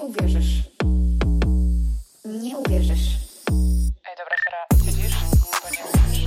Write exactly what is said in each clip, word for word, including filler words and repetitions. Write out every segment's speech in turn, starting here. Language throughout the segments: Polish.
uwierzysz. Nie uwierzysz. Ej, dobra, Sara, siedzisz? Bo nie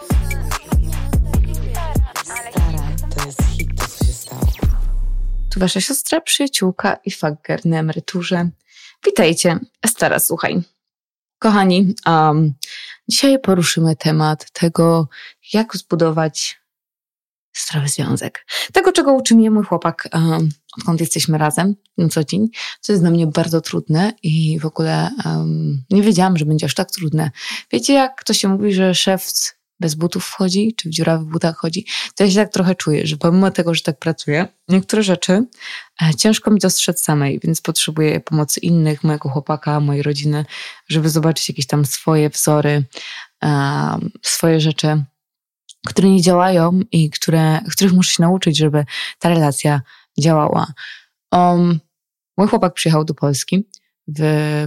Stara, to jest hit, to co się stało. Tu wasza siostra, przyjaciółka i fucker na emeryturze. Witajcie. Stara, słuchaj. Kochani, um, dzisiaj poruszymy temat tego, jak zbudować zdrowy związek. Tego, czego uczy mnie mój chłopak, um, odkąd jesteśmy razem na co dzień, co jest dla mnie bardzo trudne i w ogóle um, nie wiedziałam, że będzie aż tak trudne. Wiecie, jak to się mówi, że szewc bez butów wchodzi, czy w dziurawych butach chodzi, to ja się tak trochę czuję, że pomimo tego, że tak pracuję, niektóre rzeczy e, ciężko mi dostrzec samej, więc potrzebuję pomocy innych, mojego chłopaka, mojej rodziny, żeby zobaczyć jakieś tam swoje wzory, e, swoje rzeczy, które nie działają i które, których muszę się nauczyć, żeby ta relacja działała. Um, mój chłopak przyjechał do Polski w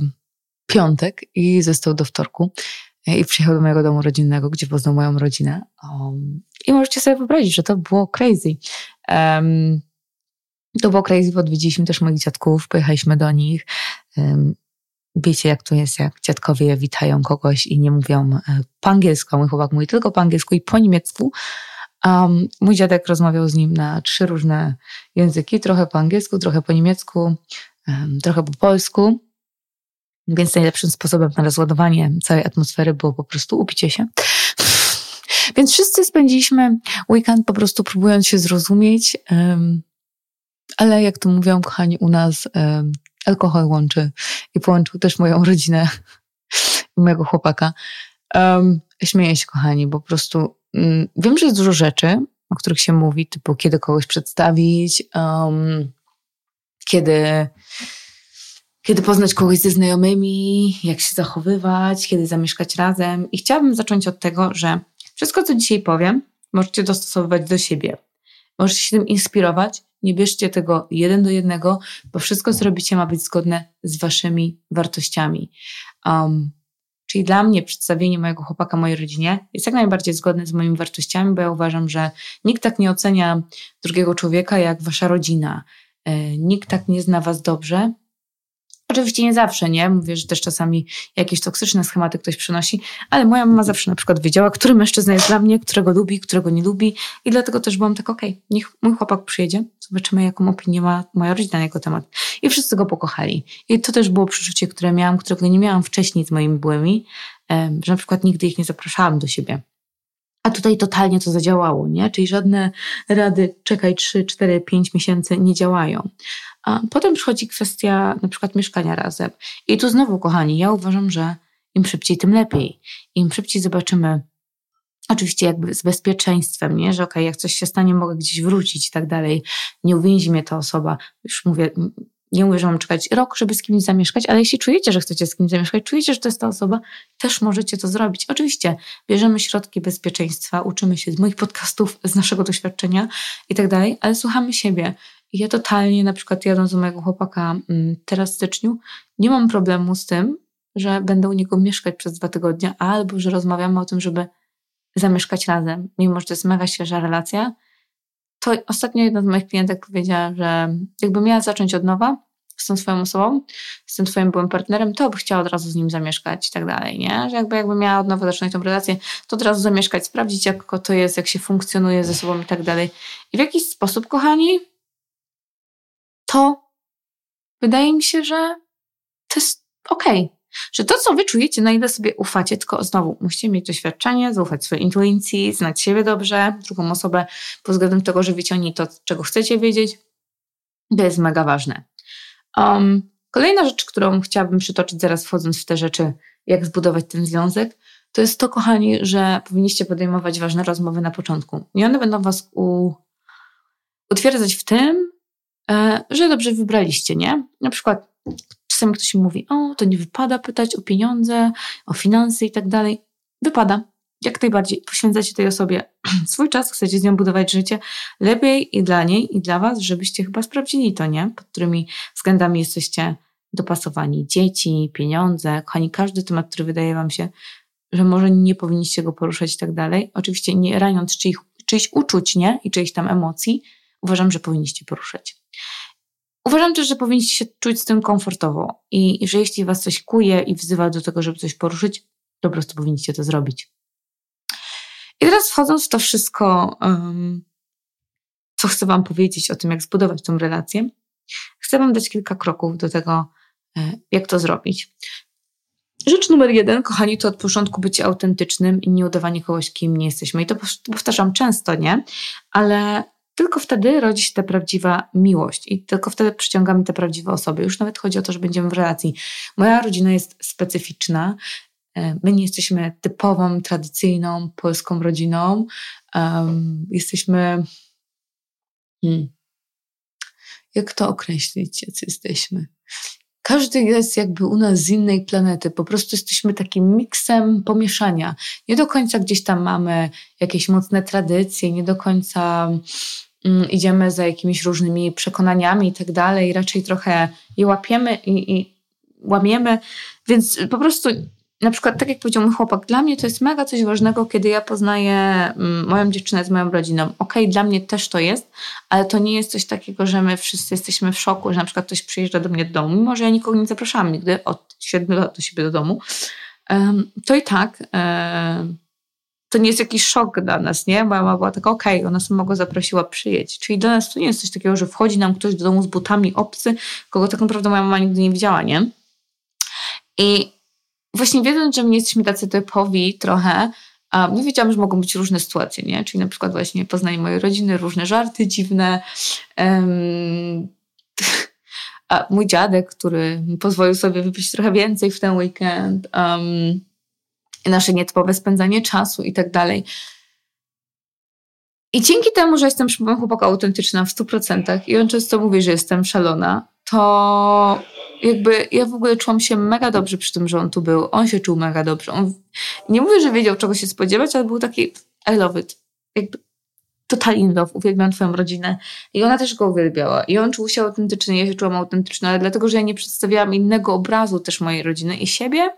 piątek i został do wtorku. I przyjechał do mojego domu rodzinnego, gdzie poznał moją rodzinę. Um, I możecie sobie wyobrazić, że to było crazy. Um, to było crazy, bo odwiedziliśmy też moich dziadków, pojechaliśmy do nich. Um, wiecie, jak to jest, jak dziadkowie witają kogoś i nie mówią e, po angielsku, a mój chłopak mówi tylko po angielsku i po niemiecku. Um, mój dziadek rozmawiał z nim na trzy różne języki, trochę po angielsku, trochę po niemiecku, um, trochę po polsku. Więc najlepszym sposobem na rozładowanie całej atmosfery było po prostu upicie się. Więc wszyscy spędziliśmy weekend po prostu próbując się zrozumieć, um, ale jak to mówią kochani u nas, um, alkohol łączy i połączył też moją rodzinę i mojego chłopaka. Um, śmieję się kochani, bo po prostu um, wiem, że jest dużo rzeczy, o których się mówi, typu kiedy kogoś przedstawić, um, kiedy... Kiedy poznać kogoś ze znajomymi, jak się zachowywać, kiedy zamieszkać razem. I chciałabym zacząć od tego, że wszystko, co dzisiaj powiem, możecie dostosowywać do siebie. Możecie się tym inspirować. Nie bierzcie tego jeden do jednego, bo wszystko, co robicie, ma być zgodne z waszymi wartościami. Um, czyli dla mnie przedstawienie mojego chłopaka mojej rodzinie jest jak najbardziej zgodne z moimi wartościami, bo ja uważam, że nikt tak nie ocenia drugiego człowieka jak wasza rodzina. E, nikt tak nie zna was dobrze. Oczywiście nie zawsze, nie? Mówię, że też czasami jakieś toksyczne schematy ktoś przynosi, ale moja mama zawsze na przykład wiedziała, który mężczyzna jest dla mnie, którego lubi, którego nie lubi i dlatego też byłam tak, okej, okay, niech mój chłopak przyjedzie, zobaczymy jaką opinię ma moja rodzina na jego temat. I wszyscy go pokochali. I to też było przeczucie, które miałam, którego nie miałam wcześniej z moimi byłymi, że na przykład nigdy ich nie zapraszałam do siebie. A tutaj totalnie to zadziałało, nie? Czyli żadne rady, czekaj trzy, cztery, pięć miesięcy nie działają. A potem przychodzi kwestia na przykład mieszkania razem. I tu znowu, kochani, ja uważam, że im szybciej, tym lepiej. Im szybciej zobaczymy, oczywiście jakby z bezpieczeństwem, nie? Że okej, okay, jak coś się stanie, mogę gdzieś wrócić i tak dalej. Nie uwięzi mnie ta osoba. Już mówię, nie mówię, że mam czekać rok, żeby z kimś zamieszkać, ale jeśli czujecie, że chcecie z kimś zamieszkać, czujecie, że to jest ta osoba, też możecie to zrobić. Oczywiście bierzemy środki bezpieczeństwa, uczymy się z moich podcastów, z naszego doświadczenia i tak dalej, ale słuchamy siebie. I ja totalnie, na przykład jadąc do mojego chłopaka teraz w styczniu, nie mam problemu z tym, że będę u niego mieszkać przez dwa tygodnie, albo że rozmawiamy o tym, żeby zamieszkać razem, mimo że to jest mega świeża relacja. To ostatnio jedna z moich klientek powiedziała, że jakby miała zacząć od nowa z tą swoją osobą, z tym twoim byłym partnerem, to by chciała od razu z nim zamieszkać i tak dalej, nie? Że jakby, jakby miała od nowa zacząć tą relację, to od razu zamieszkać, sprawdzić jak to jest, jak się funkcjonuje ze sobą i tak dalej. I w jakiś sposób, kochani, to wydaje mi się, że to jest okej. Okay. Że to, co wy czujecie, na ile sobie ufacie, tylko znowu musicie mieć doświadczenie, zaufać swojej intuicji, znać siebie dobrze, drugą osobę pod względem tego, że wiecie o niej to, czego chcecie wiedzieć. To jest mega ważne. Um, kolejna rzecz, którą chciałabym przytoczyć zaraz wchodząc w te rzeczy, jak zbudować ten związek, to jest to, kochani, że powinniście podejmować ważne rozmowy na początku. I one będą was u... utwierdzać w tym, e, że dobrze wybraliście, nie? Na przykład czasami ktoś mi mówi, o, to nie wypada pytać o pieniądze, o finanse i tak dalej. Wypada. Jak najbardziej. Poświęcacie tej osobie swój czas, chcecie z nią budować życie. Lepiej i dla niej, i dla was, żebyście chyba sprawdzili to, nie? Pod którymi względami jesteście dopasowani. Dzieci, pieniądze, kochani, każdy temat, który wydaje wam się, że może nie powinniście go poruszać i tak dalej. Oczywiście nie raniąc czyich, czyichś uczuć, nie? I czyichś tam emocji, uważam, że powinniście poruszać. uważam też, że powinniście się czuć z tym komfortowo i, i że jeśli was coś kuje i wzywa do tego, żeby coś poruszyć, to po prostu powinniście to zrobić. I teraz wchodząc w to wszystko, um, co chcę wam powiedzieć o tym, jak zbudować tą relację, chcę wam dać kilka kroków do tego, jak to zrobić. Rzecz numer jeden, kochani, to od początku bycie autentycznym i nie udawanie kogoś, kim nie jesteśmy. I to powtarzam często, nie? Ale tylko wtedy rodzi się ta prawdziwa miłość i tylko wtedy przyciągamy te prawdziwe osoby. Już nawet chodzi o to, że będziemy w relacji. Moja rodzina jest specyficzna. My nie jesteśmy typową, tradycyjną, polską rodziną. Um, jesteśmy... Hmm, jak to określić, jacy jesteśmy? Każdy jest jakby u nas z innej planety. Po prostu jesteśmy takim miksem pomieszania. Nie do końca gdzieś tam mamy jakieś mocne tradycje, nie do końca mm, idziemy za jakimiś różnymi przekonaniami i tak dalej. Raczej trochę je łapiemy i, i łamiemy. Więc po prostu, na przykład tak jak powiedział mój chłopak, dla mnie to jest mega coś ważnego, kiedy ja poznaję mm, moją dziewczynę z moją rodziną. Okej, okay, dla mnie też to jest, ale to nie jest coś takiego, że my wszyscy jesteśmy w szoku, że na przykład ktoś przyjeżdża do mnie do domu, mimo że ja nikogo nie zapraszałam nigdy od siedmiu lat do siebie do domu, um, to i tak um, to nie jest jakiś szok dla nas, nie? Moja mama była taka, okej, okay, ona sama go zaprosiła przyjedź. Czyli dla nas to nie jest coś takiego, że wchodzi nam ktoś do domu z butami obcy, kogo tak naprawdę moja mama nigdy nie widziała, nie? I właśnie wiedząc, że my nie jesteśmy tacy typowi trochę, no wiedziałam, że mogą być różne sytuacje, nie? Czyli na przykład właśnie poznanie mojej rodziny, różne żarty dziwne. Um, a mój dziadek, który pozwolił sobie wypić trochę więcej w ten weekend. Um, nasze nietypowe spędzanie czasu i tak dalej. I dzięki temu, że jestem przy moim chłopaku autentyczna w stu procentach i on często mówi, że jestem szalona, to jakby ja w ogóle czułam się mega dobrze przy tym, że on tu był. On się czuł mega dobrze. On, nie mówię, że wiedział, czego się spodziewać, ale był taki I love it. Jakby totalnie in love. Uwielbiam twoją rodzinę. I ona też go uwielbiała. I on czuł się autentyczny, ja się czułam autentyczna, ale dlatego, że ja nie przedstawiałam innego obrazu też mojej rodziny i siebie.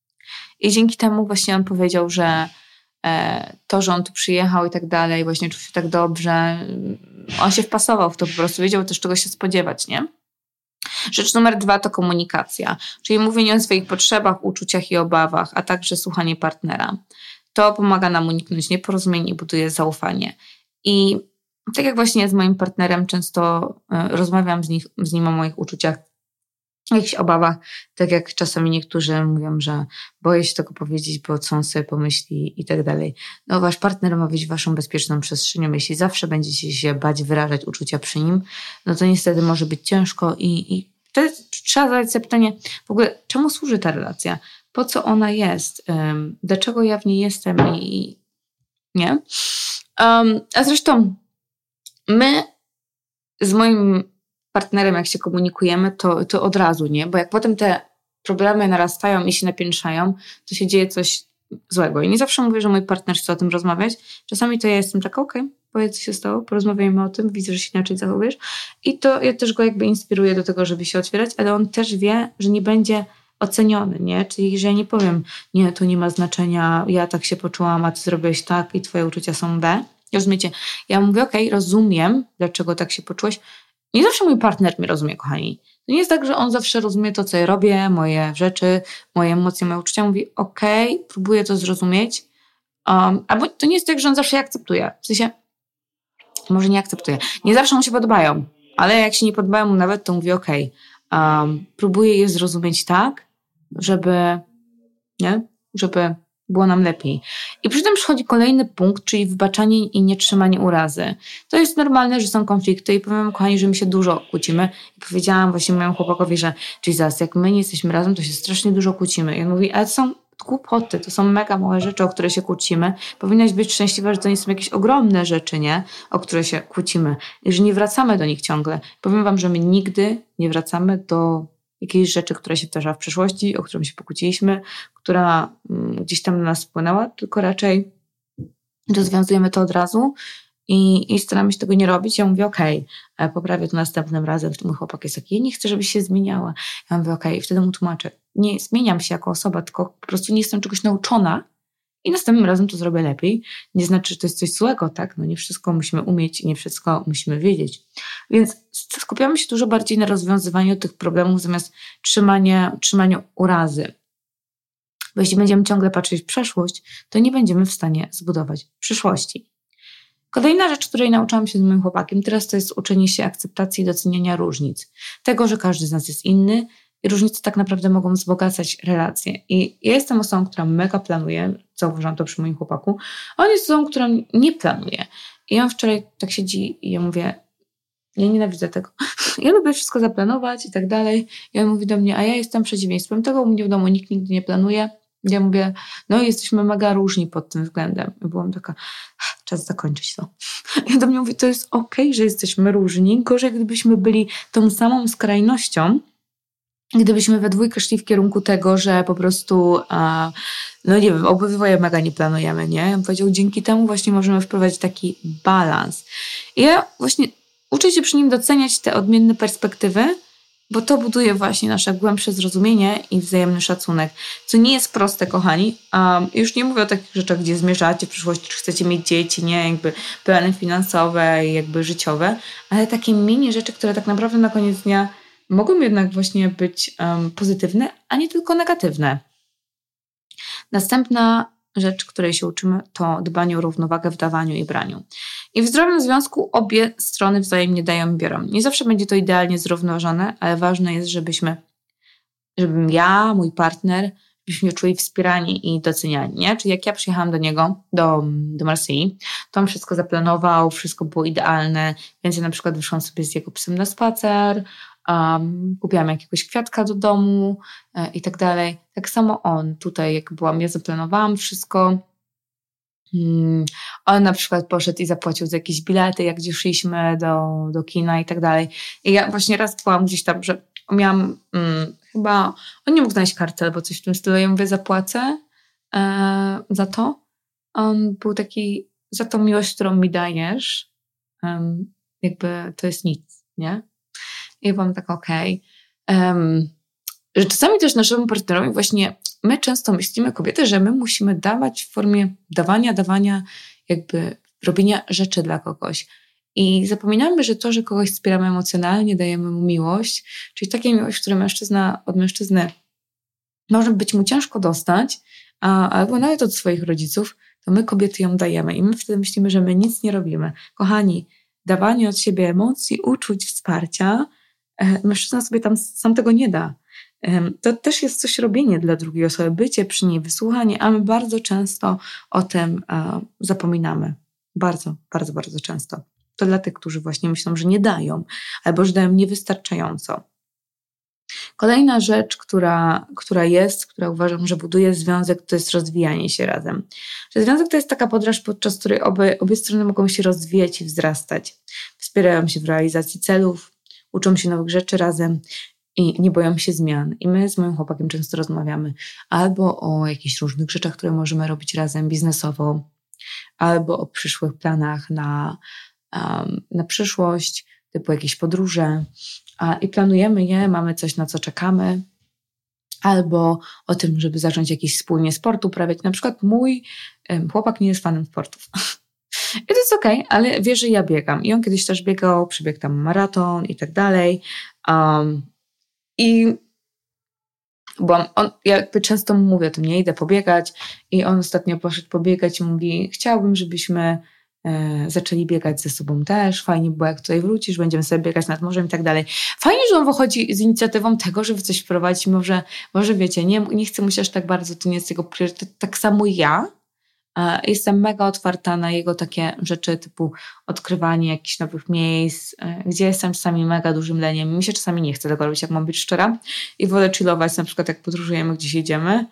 I dzięki temu właśnie on powiedział, że e, to, że on tu przyjechał i tak dalej, właśnie czuł się tak dobrze. On się wpasował w to po prostu. Wiedział też, czego się spodziewać, nie? Rzecz numer dwa to komunikacja, czyli mówienie o swoich potrzebach, uczuciach i obawach, a także słuchanie partnera. To pomaga nam uniknąć nieporozumień i buduje zaufanie. I tak jak właśnie z moim partnerem często rozmawiam z, nich, z nim o moich uczuciach, jakichś obawach, tak jak czasami niektórzy mówią, że boję się tego powiedzieć, bo co on sobie pomyśli i tak dalej. No wasz partner ma być waszą bezpieczną przestrzenią. Jeśli zawsze będziecie się bać wyrażać uczucia przy nim, no to niestety może być ciężko i, i to trzeba zadać sobie pytanie, w ogóle czemu służy ta relacja? Po co ona jest? Um, dlaczego ja w niej jestem? I nie? Um, a zresztą my z moim partnerem, jak się komunikujemy, to, to od razu, nie? Bo jak potem te problemy narastają i się napiętrzają, to się dzieje coś złego. I nie zawsze mówię, że mój partner chce o tym rozmawiać. Czasami to ja jestem taka, okej, okay, powiedz, co się stało, porozmawiajmy o tym, widzę, że się inaczej zachowujesz. I to ja też go jakby inspiruję do tego, żeby się otwierać, ale on też wie, że nie będzie oceniony, nie? Czyli, że ja nie powiem, nie, to nie ma znaczenia, ja tak się poczułam, a ty zrobiłeś tak i twoje uczucia są B. Rozumiecie? Ja mówię, okej, okay, rozumiem, dlaczego tak się poczułeś. Nie zawsze mój partner mnie rozumie, kochani. To nie jest tak, że on zawsze rozumie to, co ja robię, moje rzeczy, moje emocje, moje uczucia. Mówi, okej, okay, próbuję to zrozumieć. Um, albo to nie jest tak, że on zawsze je akceptuje. W sensie, może nie akceptuje. Nie zawsze mu się podobają, ale jak się nie podobają mu nawet, to mówi, okej, okay, um, próbuję je zrozumieć tak, żeby, nie? Żeby było nam lepiej. I przy tym przychodzi kolejny punkt, czyli wybaczanie i nietrzymanie urazy. To jest normalne, że są konflikty i powiem, kochani, że my się dużo kłócimy. I powiedziałam właśnie mojemu chłopakowi, że Jesus, jak my nie jesteśmy razem, to się strasznie dużo kłócimy. I on mówi, ale to są głupoty, to są mega małe rzeczy, o które się kłócimy. Powinnaś być szczęśliwa, że to nie są jakieś ogromne rzeczy, nie? O które się kłócimy. I że nie wracamy do nich ciągle. Powiem wam, że my nigdy nie wracamy do jakiejś rzeczy, która się wydarzyła w przeszłości, o którą się pokłóciliśmy, która gdzieś tam na nas wpłynęła, tylko raczej rozwiązujemy to od razu i, i staramy się tego nie robić. Ja mówię, okej, okay, poprawię to następnym razem. Mój chłopak jest taki, ja nie chcę, żebyś się zmieniała. Ja mówię, okej, okay. I wtedy mu tłumaczę, nie zmieniam się jako osoba, tylko po prostu nie jestem czegoś nauczona i następnym razem to zrobię lepiej. Nie znaczy, że to jest coś złego, tak? No nie wszystko musimy umieć i nie wszystko musimy wiedzieć. Więc skupiamy się dużo bardziej na rozwiązywaniu tych problemów zamiast trzymania, trzymaniu urazy. Bo jeśli będziemy ciągle patrzeć w przeszłość, to nie będziemy w stanie zbudować przyszłości. Kolejna rzecz, której nauczyłam się z moim chłopakiem teraz, to jest uczenie się akceptacji i doceniania różnic. Tego, że każdy z nas jest inny i różnice tak naprawdę mogą wzbogacać relacje. I ja jestem osobą, która mega planuje, zauważyłam to przy moim chłopaku, a on jest osobą, która nie planuje. I on wczoraj tak siedzi i ja mówię, ja nienawidzę tego. Ja lubię wszystko zaplanować i tak dalej. I on mówi do mnie, a ja jestem przeciwieństwem tego, u mnie w domu nikt nigdy nie planuje. Ja mówię, no jesteśmy mega różni pod tym względem. I byłam taka, czas zakończyć to. I do mnie mówi, to jest okej, że jesteśmy różni. Gorzej, gdybyśmy byli tą samą skrajnością, gdybyśmy we dwójkę szli w kierunku tego, że po prostu, a, no nie wiem, obydwoje mega nie planujemy, nie? On powiedział, dzięki temu właśnie możemy wprowadzić taki balans. I ja właśnie uczę się przy nim doceniać te odmienne perspektywy, bo to buduje właśnie nasze głębsze zrozumienie i wzajemny szacunek, co nie jest proste, kochani. Um, już nie mówię o takich rzeczach, gdzie zmierzacie w przyszłości, czy chcecie mieć dzieci, nie, jakby plany finansowe i jakby życiowe, ale takie mini rzeczy, które tak naprawdę na koniec dnia mogą jednak właśnie być um, pozytywne, a nie tylko negatywne. Następna rzecz, której się uczymy, to dbanie o równowagę w dawaniu i braniu. I w zdrowym związku obie strony wzajemnie dają i biorą. Nie zawsze będzie to idealnie zrównoważone, ale ważne jest, żebyśmy, żebym ja, mój partner, byśmy czuli wspierani i doceniani, nie? Czyli jak ja przyjechałam do niego, do, do Marsylii, to on wszystko zaplanował, wszystko było idealne, więc ja na przykład wyszłam sobie z jego psem na spacer, um, kupiłam jakiegoś kwiatka do domu e, i tak dalej. Tak samo on tutaj, jak byłam, ja zaplanowałam wszystko. Hmm, on na przykład poszedł i zapłacił za jakieś bilety, jak gdzie szliśmy do, do kina i tak dalej. I ja właśnie raz byłam gdzieś tam, że miałam hmm, chyba, on nie mógł znaleźć karty albo coś w tym stylu. Ja mówię, zapłacę e, za to. On był taki, za tą miłość, którą mi dajesz, um, jakby to jest nic, nie? I ja byłam tak, okej. Okay. Um, że czasami też naszemu partnerowi właśnie my często myślimy, kobiety, że my musimy dawać w formie dawania, dawania, jakby robienia rzeczy dla kogoś. I zapominamy, że to, że kogoś wspieramy emocjonalnie, dajemy mu miłość, czyli taką miłość, którą mężczyzna od mężczyzny może być mu ciężko dostać, a, albo nawet od swoich rodziców, to my kobiety ją dajemy. I my wtedy myślimy, że my nic nie robimy. Kochani, dawanie od siebie emocji, uczuć, wsparcia, mężczyzna sobie tam sam tego nie da. To też jest coś robienie dla drugiej osoby, bycie przy niej, wysłuchanie, a my bardzo często o tym zapominamy. Bardzo, bardzo, bardzo często. To dla tych, którzy właśnie myślą, że nie dają, albo że dają niewystarczająco. Kolejna rzecz, która, która jest, która uważam, że buduje związek, to jest rozwijanie się razem. Że związek to jest taka podróż, podczas której obie, obie strony mogą się rozwijać i wzrastać. Wspierają się w realizacji celów, uczą się nowych rzeczy razem i nie boją się zmian. I my z moim chłopakiem często rozmawiamy albo o jakichś różnych rzeczach, które możemy robić razem biznesowo, albo o przyszłych planach na, um, na przyszłość, typu jakieś podróże. A, i planujemy je, mamy coś, na co czekamy, albo o tym, żeby zacząć jakiś wspólnie sport uprawiać. Na przykład mój um, chłopak nie jest fanem sportów. I to jest okej, okay, ale wie, że ja biegam. I on kiedyś też biegał, przebiegł tam maraton i tak dalej. Um, I byłam, on, ja jakby często mu mówię, to nie idę pobiegać. I on ostatnio poszedł pobiegać i mówi, chciałbym, żebyśmy e, zaczęli biegać ze sobą też. Fajnie było, jak tutaj wrócisz, będziemy sobie biegać nad morzem i tak dalej. Fajnie, że on wychodzi z inicjatywą tego, żeby coś wprowadzić. Może, może wiecie, nie, nie chcę mu się aż tak bardzo, to nie jest jego priorytet. Tak samo ja. Jestem mega otwarta na jego takie rzeczy typu odkrywanie jakichś nowych miejsc, gdzie jestem czasami mega dużym leniem. Mi się czasami nie chce tego robić, jak mam być szczera. I wolę chillować, na przykład jak podróżujemy, gdzieś jedziemy.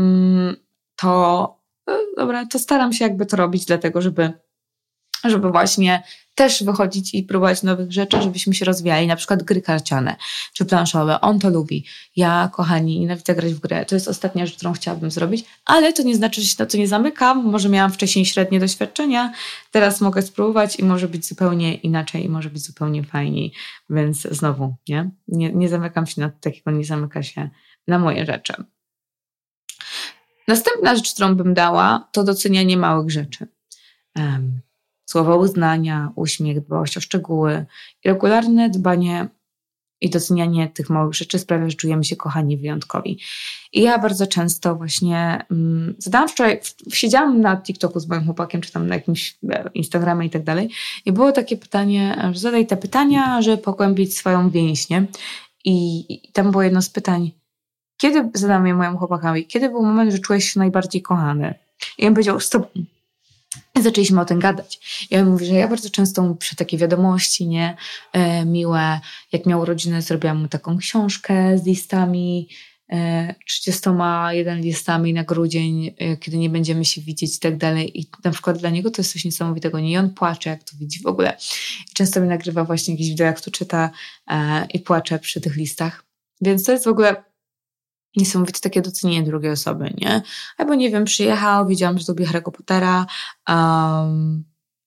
To, dobra, to staram się jakby to robić, dlatego żeby, żeby właśnie też wychodzić i próbować nowych rzeczy, żebyśmy się rozwijali, na przykład gry karciane czy planszowe. On to lubi. Ja, kochani, nienawidzę grać w grę. To jest ostatnia rzecz, którą chciałabym zrobić, ale to nie znaczy, że się na to nie zamykam. Może miałam wcześniej średnie doświadczenia, teraz mogę spróbować i może być zupełnie inaczej i może być zupełnie fajniej, więc znowu, nie? Nie, nie zamykam się na takiego, nie zamyka się na moje rzeczy. Następna rzecz, którą bym dała, to docenianie małych rzeczy. Um, słowa uznania, uśmiech, dbałość o szczegóły i regularne dbanie i docenianie tych małych rzeczy sprawia, że czujemy się kochani, wyjątkowi. I ja bardzo często właśnie um, zadałam wczoraj, w, siedziałam na TikToku z moim chłopakiem, czy tam na jakimś e, Instagramie i tak dalej, i było takie pytanie, że zadaj te pytania, żeby pogłębić swoją więź, nie? I, I tam było jedno z pytań, kiedy, zadałam je mojemu chłopakowi, kiedy był moment, że czułeś się najbardziej kochany? I on powiedział, z tobą. I zaczęliśmy o tym gadać. I on mówi, że ja bardzo często mu piszę takie wiadomości, nie, e, miłe. Jak miał urodziny, zrobiłam mu taką książkę z listami, e, trzydziestoma jeden listami na grudzień, e, kiedy nie będziemy się widzieć i tak dalej. I na przykład dla niego to jest coś niesamowitego. Nie, i on płacze, jak to widzi w ogóle. I często mi nagrywa właśnie jakieś wideo, jak to czyta e, i płacze przy tych listach. Więc to jest w ogóle niesamowite takie docenienie drugiej osoby, nie? Albo nie wiem, przyjechał, wiedziałam, że lubi Harry'ego Pottera um,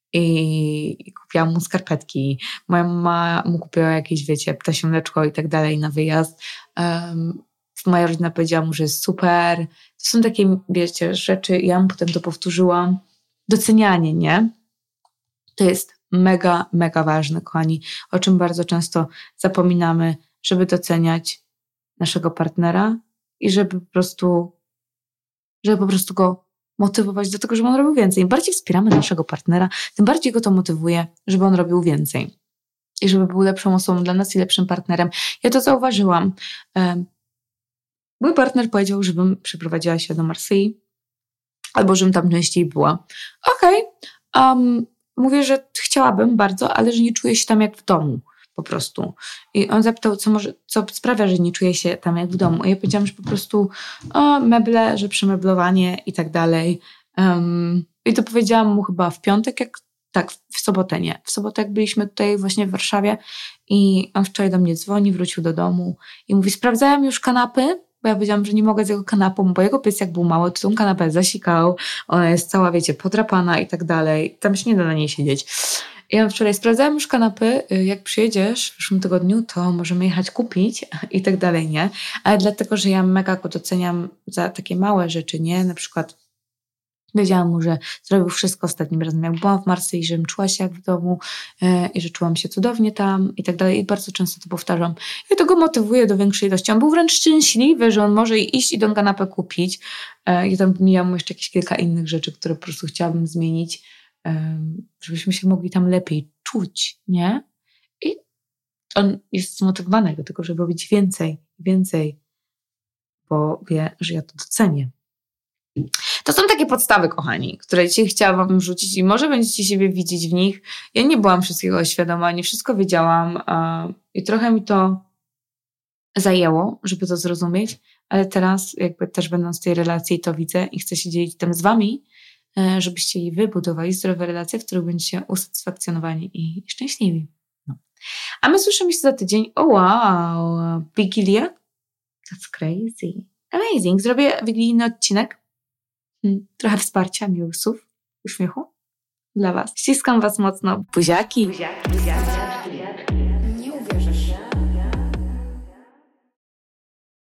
i, i kupiłam mu skarpetki. Moja mama mu kupiła jakieś, wiecie, ptasie mleczko i tak dalej na wyjazd. Um, moja rodzina powiedziała mu, że jest super. To są takie, wiecie, rzeczy. Ja mu potem to powtórzyłam. Docenianie, nie? To jest mega, mega ważne, kochani, o czym bardzo często zapominamy, żeby doceniać naszego partnera i żeby po prostu, żeby po prostu go motywować do tego, żeby on robił więcej. Im bardziej wspieramy naszego partnera, tym bardziej go to motywuje, żeby on robił więcej. I żeby był lepszą osobą dla nas i lepszym partnerem. Ja to zauważyłam. Mój partner powiedział, żebym przeprowadziła się do Marsylii albo żebym tam częściej była. Okej, okay. um, mówię, że chciałabym bardzo, ale że nie czuję się tam jak w domu. Po prostu. I on zapytał, co może, co sprawia, że nie czuję się tam jak w domu. I ja powiedziałam, że po prostu o, meble, że przemeblowanie i tak dalej. Um, I to powiedziałam mu chyba w piątek, jak tak, w sobotę nie. W sobotę jak byliśmy tutaj właśnie w Warszawie i on wczoraj do mnie dzwoni, wrócił do domu i mówi, sprawdzałem już kanapy, bo ja powiedziałam, że nie mogę z jego kanapą, bo jego pies jak był mały, to tą kanapę zasikał, ona jest cała, wiecie, podrapana i tak dalej. Tam się nie da na niej siedzieć. Ja wczoraj sprawdzałam już kanapy, jak przyjedziesz w przyszłym tygodniu, to możemy jechać kupić i tak dalej, nie? Ale dlatego, że ja mega go doceniam za takie małe rzeczy, nie? Na przykład wiedziałam mu, że zrobił wszystko ostatnim razem, jak byłam w Marsylii, żebym czuła się jak w domu yy, i że czułam się cudownie tam i tak dalej. I bardzo często to powtarzam. I to go motywuje do większej ilości. On był wręcz szczęśliwy, że on może iść i tą kanapę kupić. Yy, I tam mijam mu jeszcze jakieś kilka innych rzeczy, które po prostu chciałabym zmienić, żebyśmy się mogli tam lepiej czuć, nie? I on jest zmotywowany do tego, żeby robić więcej, więcej, bo wie, że ja to docenię. To są takie podstawy, kochani, które dzisiaj chciałam wam rzucić i może będziecie siebie widzieć w nich. Ja nie byłam wszystkiego świadoma, nie wszystko wiedziałam i trochę mi to zajęło, żeby to zrozumieć, ale teraz jakby też będąc w tej relacji to widzę i chcę się dzielić tym z wami, żebyście i wy budowali zdrowe relacje, w których będziecie usatysfakcjonowani i szczęśliwi. No. A my słyszymy się za tydzień. O wow, Wigilia? That's crazy. Amazing. Zrobię wigilijny odcinek. Hmm. Trochę wsparcia, miłych słów, uśmiechu dla was. Ściskam was mocno. Buziaki. Buziaki, buziaki.